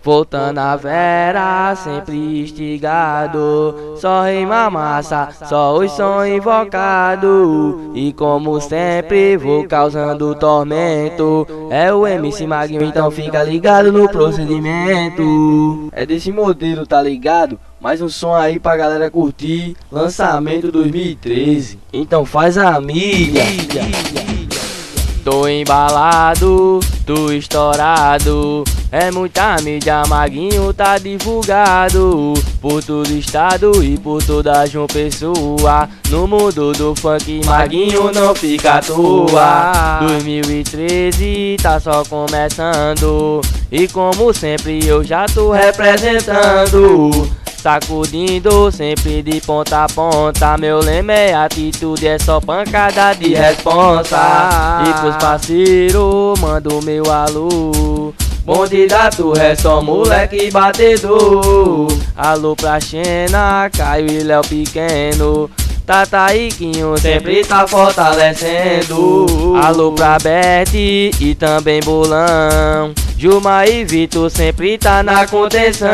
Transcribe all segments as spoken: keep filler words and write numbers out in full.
Voltando a vera, sempre instigado. Só rima massa, só os som invocado. E como sempre vou causando tormento. É o M C Maguinho, então fica ligado no procedimento. É desse modelo, tá ligado? Mais um som aí pra galera curtir. Lançamento dois mil e treze. Então faz a mídia. Tô embalado, tô estourado. É muita mídia, Maguinho tá divulgado por todo estado e por toda João Pessoa. No mundo do funk, Maguinho não fica à toa. dois mil e treze tá só começando. E como sempre eu já tô representando. Sacudindo sempre de ponta a ponta. Meu lema é atitude, é só pancada de responsa. E pros parceiros, mando meu alô. Bonde da Torre é só moleque batedor. Alô pra Xena, Caio e Léo Pequeno. Tata e Quinho sempre tá fortalecendo. Alô pra Beth e também Bolão. Juma e Vitor sempre tá na contenção.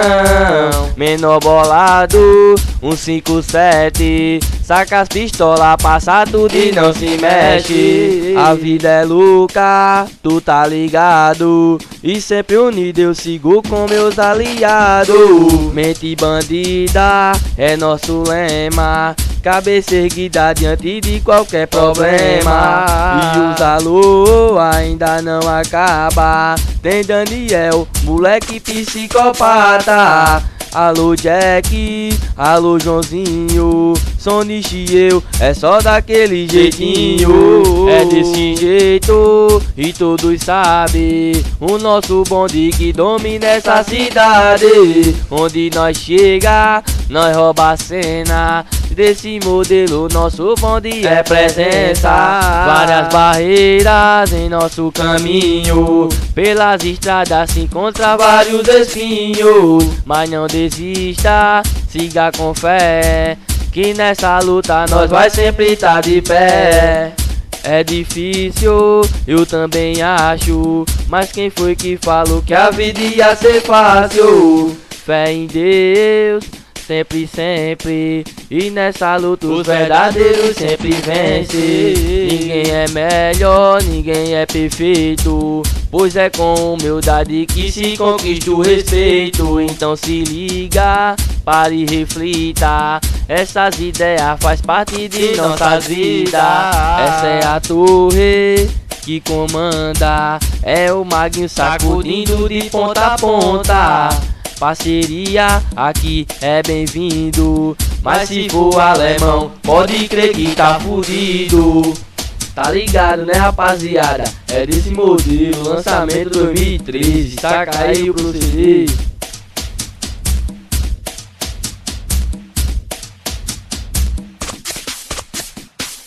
Menor bolado, um cinco sete. Saca as pistolas, passa tudo e não se mexe. A vida é louca, tu tá ligado. E sempre unido eu sigo com meus aliados. Mente bandida é nosso lema. Cabeça erguida diante de qualquer problema. E os alô ainda não acaba. Tem Daniel, moleque psicopata. Alô Jack, alô Joãozinho. Sonic e eu, é só daquele jeitinho. É desse jeito e todos sabem. O nosso bonde que domina essa cidade. Onde nós chega, nós rouba a cena. Desse modelo nosso bonde é presença. Várias barreiras em nosso caminho. Pelas estradas se encontra vários espinhos. Mas não desista, siga com fé. Que nessa luta nós vai sempre tá de pé. É difícil, eu também acho. Mas quem foi que falou que a vida ia ser fácil? Fé em Deus, sempre, sempre. E nessa luta os verdadeiros sempre vencem. Ninguém é melhor, ninguém é perfeito. Pois é com humildade que se conquista o respeito. Então se liga, pare e reflita. Essas ideias faz parte de nossas vidas. Essa é a torre que comanda. É o Maguinho sacudindo de ponta a ponta. Parceria aqui é bem-vindo. Mas se for alemão, pode crer que tá fudido. Tá ligado, né, rapaziada? É desse modelo, lançamento dois mil e treze. Saca aí o proceder.